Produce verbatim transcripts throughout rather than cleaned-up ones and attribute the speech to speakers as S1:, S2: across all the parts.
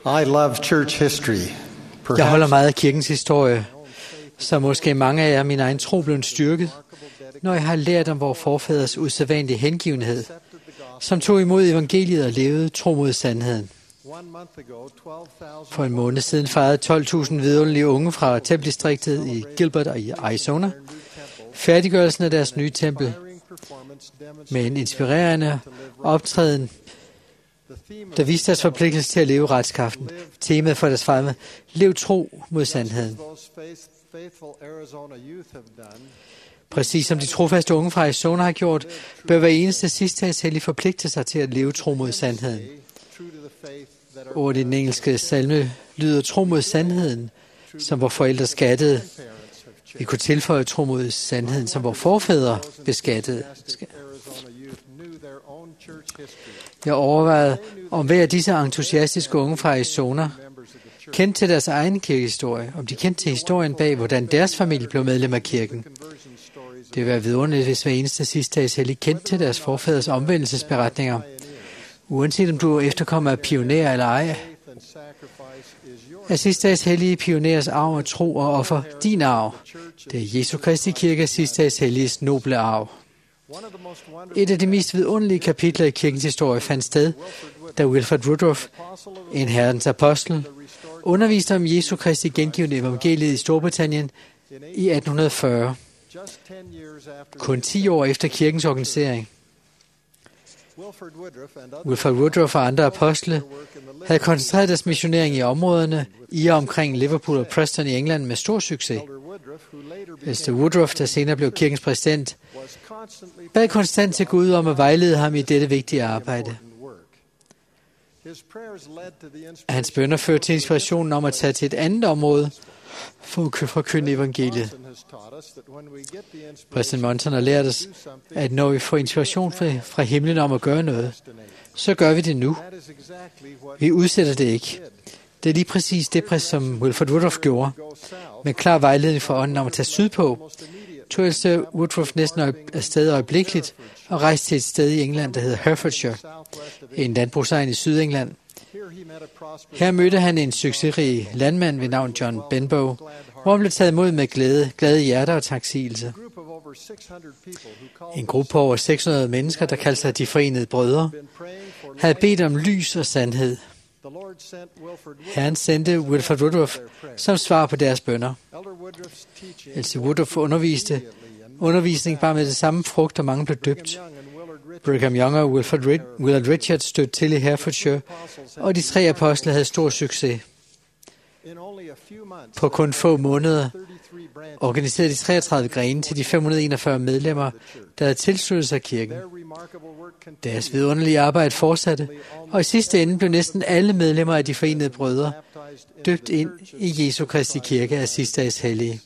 S1: I love church history.
S2: Jeg holder meget af kirkens historie, så måske mange af jer min egen tro blev styrket, når jeg har lært om vores forfædres usædvanlige hengivenhed, som tog imod evangeliet og levede tro mod sandheden. For en måned siden fejrede tolv tusind vidunderlige unge fra tempeldistriktet i Gilbert og i Arizona færdiggørelsen af deres nye tempel med en inspirerende optræden, der viste deres forpligtelse til at leve retskraften. Temaet for deres fejring: lev tro mod sandheden. Præcis som de trofaste unge fra Arizona har gjort, bør hver eneste sidstagshellig forpligte sig til at leve tro mod sandheden. Ordet i den engelske salme lyder tro mod sandheden, som vores forældre skattede. Vi kunne tilføje tro mod sandheden, som vores forfædre beskattede. Jeg overvejede, om hver af disse entusiastiske unge fra Arizona kendte til deres egen kirkehistorie, om de kendte til historien bag, hvordan deres familie blev medlem af kirken. Det vil være vidunderligt, hvis hver eneste sidstagshellig kendte til deres forfædres omvendelsesberetninger. Uanset om du efterkommer af pionerer eller ej, er sidstagshellige pionerers arv og tro og offer din arv. Det er Jesu Kristi Kirke sidstagshelliges noble arv. Et af de mest vidunderlige kapitler i kirkens historie fandt sted, da Wilford Woodruff, en herrens apostel, underviste om Jesu Kristi gengivende evangeliet i Storbritannien i atten fyrre, kun ti år efter kirkens organisering. Wilford Woodruff og andre apostle havde koncentreret deres missionering i områderne i og omkring Liverpool og Preston i England med stor succes. Ældste Woodruff, der senere blev kirkens præsident, bad konstant til Gud om at vejlede ham i dette vigtige arbejde. Hans bønner førte til inspirationen om at tage til et andet område for at forkynde evangeliet. Præsident Monson har lært os, at når vi får inspiration fra himlen om at gøre noget, så gør vi det nu. Vi udsætter det ikke. Det er lige præcis det, som Wilford Woodruff gjorde. Med klar vejledning fra ånden om at tage sydpå, tog ældste Woodruff næsten afsted øjeblikkeligt og rejste til et sted i England, der hedder Herefordshire, en landbrugsegn i Sydengland. Her mødte han en succesrig landmand ved navn John Benbow, hvor han blev taget imod med glæde, glade hjerter og taksigelse. En gruppe på over seks hundrede mennesker, der kaldte sig de forenede brødre, havde bedt om lys og sandhed. Herren sendte Wilford Woodruff som svar på deres bønner. Ældste Woodruff underviste. Undervisning bare med det samme frugt, og mange blev døbt. Brigham Young og Wilford Rid- Willard Richards stødte til i Herefordshire, og de tre apostle havde stor succes. På kun få måneder organiserede de treogtredive grene til de fem hundrede og enogfyrre medlemmer, der havde tilsluttet sig kirken. Deres vidunderlige arbejde fortsatte, og i sidste ende blev næsten alle medlemmer af de forenede brødre døbt ind i Jesu Kristi Kirke af sidstagshellige.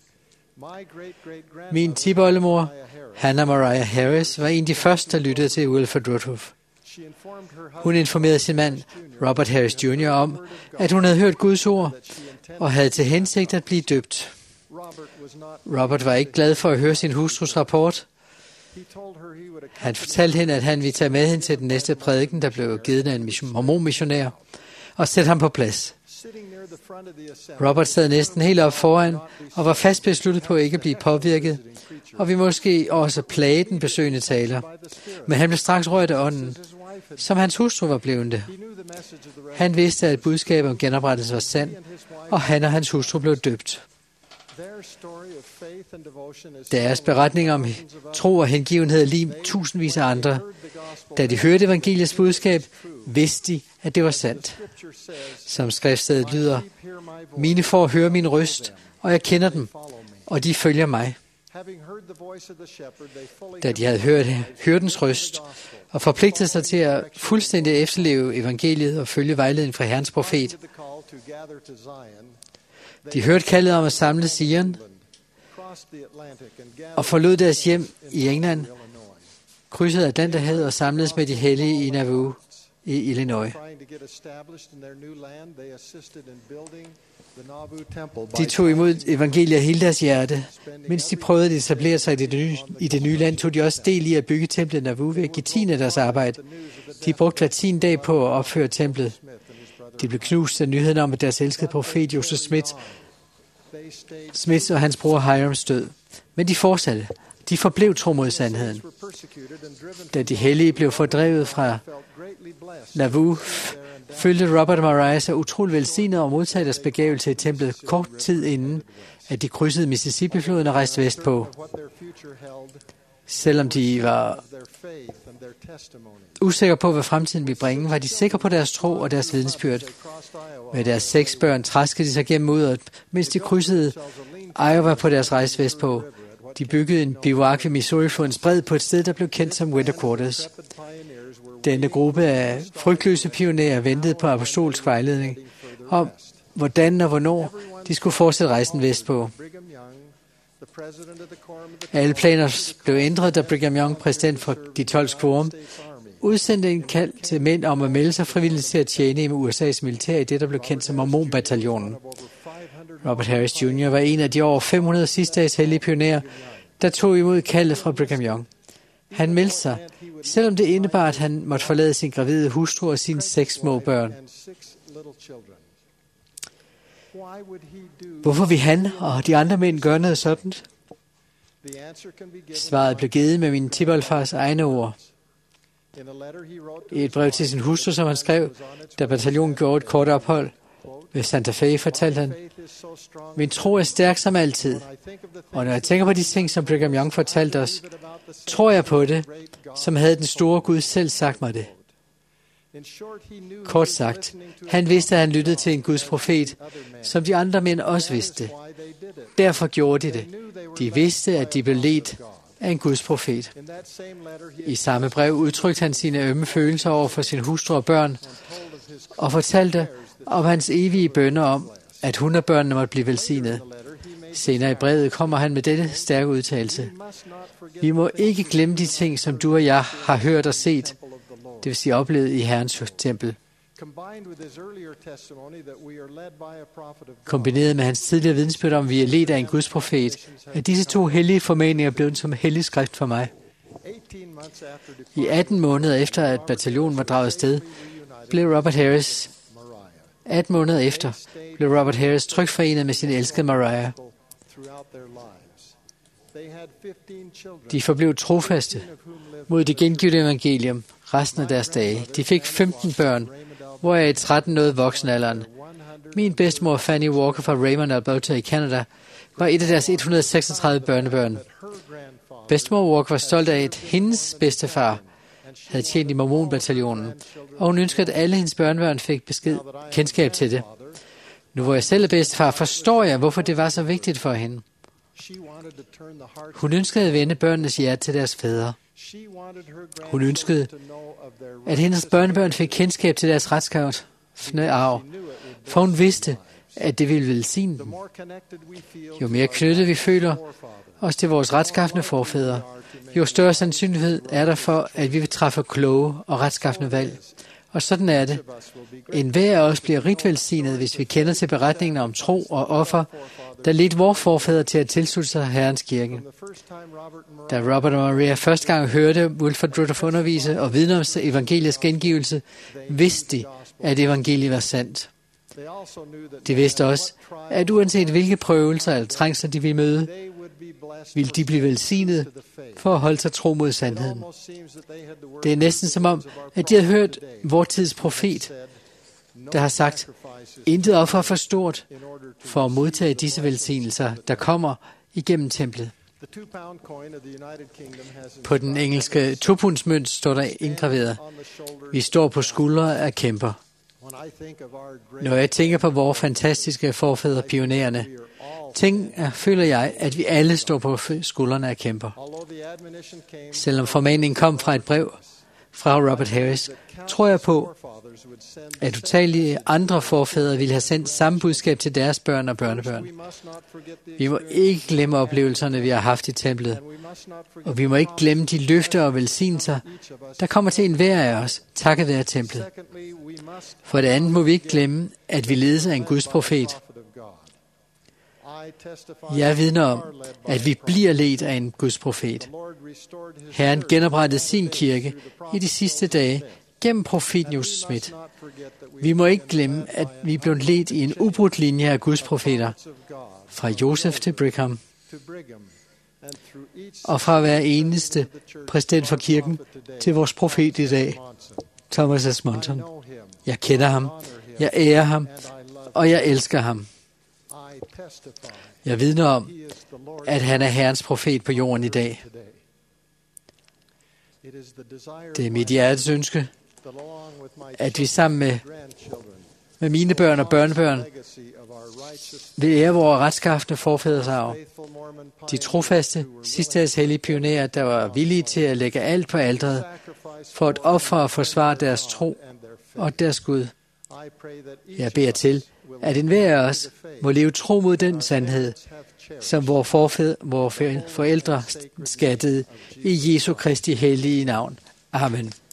S2: Min tipoldemor, Hannah Mariah Harris, var en af de første, der lyttede til Wilford Woodruff. Hun informerede sin mand, Robert Harris junior, om, at hun havde hørt Guds ord og havde til hensigt at blive døbt. Robert var ikke glad for at høre sin hustrus rapport. Han fortalte hende, at han ville tage med hende til den næste prædiken, der blev givet af en mormonmissionær, og sætte ham på plads. Robert sad næsten helt op foran og var fast besluttet på ikke at blive påvirket, og vi måske også plage den besøgende taler. Men han blev straks rørt af ånden, som hans hustru var blevet det. Han vidste, at budskabet om genoprettelse var sand, og han og hans hustru blev døbt. Deres beretning om tro og hengivenhed lig tusindvis af andre. Da de hørte evangeliets budskab, vidste de, at det var sandt. Som skriftstedet lyder: mine får høre min røst, og jeg kender dem, og de følger mig. Da de havde hørt hyrdens røst og forpligtet sig til at fuldstændig efterleve evangeliet og følge vejledningen fra Herrens profet, de hørte kaldet om at samle Zion og forlod deres hjem i England, krydsede Atlanterhavet og samledes med de hellige i Nauvoo i Illinois. De tog imod evangeliet af hele deres hjerte. Mens de prøvede at etablere sig i det nye, i det nye land, tog de også del i at bygge templet Nauvoo ved at give tiende af deres arbejde. De brugte hver tiende dag på at opføre templet. De blev knust af nyheden om, at deres elskede profet Joseph Smith, Smith og hans bror Hirams død. Men de fortsatte. De forblev tro mod sandheden. Da de hellige blev fordrevet fra Nauvoo, følte Robert og Mariah sig utrolig velsignet og modtaget deres begævelse i templet kort tid inden, at de krydsede Mississippi-floden og rejste vestpå. Selvom de var usikre på, hvad fremtiden ville bringe, var de sikre på deres tro og deres vidensbyrd. Med deres seks børn traskede de sig gennem udret, mens de krydsede Iowa på deres rejse vestpå. De byggede en bivouac ved Missouri-flodens bred på et sted, der blev kendt som Winter Quarters. Denne gruppe af frygtløse pionerer ventede på apostolsk vejledning om, hvordan og hvornår de skulle fortsætte rejsen vestpå. Alle planer blev ændret, da Brigham Young, præsident for de tolv quorum, udsendte en kald til mænd om at melde sig frivilligt til at tjene i U S A's militær i det, der blev kendt som Mormon-bataljonen. Robert Harris junior var en af de over fem hundrede sidste dages hellige pionerer, der tog imod kaldet fra Brigham Young. Han meldte sig, selvom det indebar, at han måtte forlade sin gravide hustru og sine seks små børn. Hvorfor vil han og de andre mænd gøre noget sådan? Svaret blev givet med min tipoldfars egne ord. I et brev til sin hustru, som han skrev, da bataljonen gjorde et kort ophold ved Santa Fe, fortalte han, min tro er stærk som altid, og når jeg tænker på de ting, som Brigham Young fortalte os, tror jeg på det, som havde den store Gud selv sagt mig det. Kort sagt, han vidste, at han lyttede til en Guds profet, som de andre mænd også vidste. Derfor gjorde de det. De vidste, at de blev ledt af en Guds profet. I samme brev udtrykte han sine ømme følelser over for sin hustru og børn, og fortalte om hans evige bønner om, at hun og børnene måtte blive velsignet. Senere i brevet kommer han med dette stærke udtalelse. Vi må ikke glemme de ting, som du og jeg har hørt og set, det vil sige oplevet i Herrens tempel. Kombineret med hans tidligere vidensbyrd om, at vi er ledt af en Guds profet, er disse to hellige formaninger blevet som hellig skrift for mig. I atten måneder efter, at bataljonen var draget afsted, blev Robert Harris atten måneder efter blev Robert Harris trygforenet med sin elskede Mariah. De forblev trofaste mod det gengivne evangelium resten af deres dage. De fik femten børn, hvoraf tretten nåede voksenalderen. Min bedstemor Fanny Walker fra Raymond, Alberta i Canada, var et af deres et hundrede og seksogtredive børnebørn. Bedstemor Walker var stolt af, at hendes bedstefar havde tjent i Mormon-bataljonen, og hun ønskede, at alle hendes børnebørn fik besked, kendskab til det. Nu hvor jeg selv er bedstefar, forstår jeg, hvorfor det var så vigtigt for hende. Hun ønskede at vende børnenes hjerte til deres fædre. Hun ønskede, at hendes børnebørn fik kendskab til deres retskavne arv, for hun vidste, at det ville velsigne dem. Jo mere knyttet vi føler os til vores retskaffende forfædre, jo større sandsynlighed er der for, at vi vil træffe kloge og retskaffende valg. Og sådan er det. En hver af os bliver rigt velsignet, hvis vi kender til beretningen om tro og offer, der ledte vores forfædre til at tilslutte sig Herrens kirke. Da Robert og Maria første gang hørte Wilford Rudolph undervise og vidne om evangeliets gengivelse, vidste de, at evangeliet var sandt. De vidste også, at uanset hvilke prøvelser eller trængsler de ville møde, ville de blive velsignet for at holde sig tro mod sandheden. Det er næsten som om, at de havde hørt vor tids profet, der har sagt, intet offer er for stort for at modtage disse velsignelser, der kommer igennem templet. På den engelske to-pundsmønt står der indgraveret, vi står på skuldre af kæmper. Når jeg tænker på vores fantastiske forfædre, pionererne, tænker, føler jeg, at vi alle står på skuldrene af kæmper. Selvom formaningen kom fra et brev fra Robert Harris, tror jeg på, at utallige andre forfædre ville have sendt samme budskab til deres børn og børnebørn. Vi må ikke glemme oplevelserne, vi har haft i templet, og vi må ikke glemme de løfter og velsignelser, der kommer til enhver af os, takket være templet. For det andet må vi ikke glemme, at vi ledes af en Guds profet. Jeg vidner om, at vi bliver ledt af en Guds profet. Herren genoprettede sin kirke i de sidste dage gennem profeten Josef Smith. Vi må ikke glemme, at vi er blevet ledt i en ubrudt linje af Guds profeter, fra Josef til Brigham, og fra hver eneste præsident for kirken til vores profet i dag, Thomas S. Monson. Jeg kender ham, jeg ærer ham, og jeg elsker ham. Jeg vidner om, at han er Herrens profet på jorden i dag. Det er mit hjertes ønske, at vi sammen med, med mine børn og børnebørn vil ære vores retskaftende forfædres arv. De trofaste, sidstedags hellige pionerer, der var villige til at lægge alt på alteret for at ofre og forsvare deres tro og deres Gud. Jeg beder til, at enhver af os må leve tro mod den sandhed, som vores, forfæd, vores forældre skattede i Jesu Kristi hellige navn. Amen.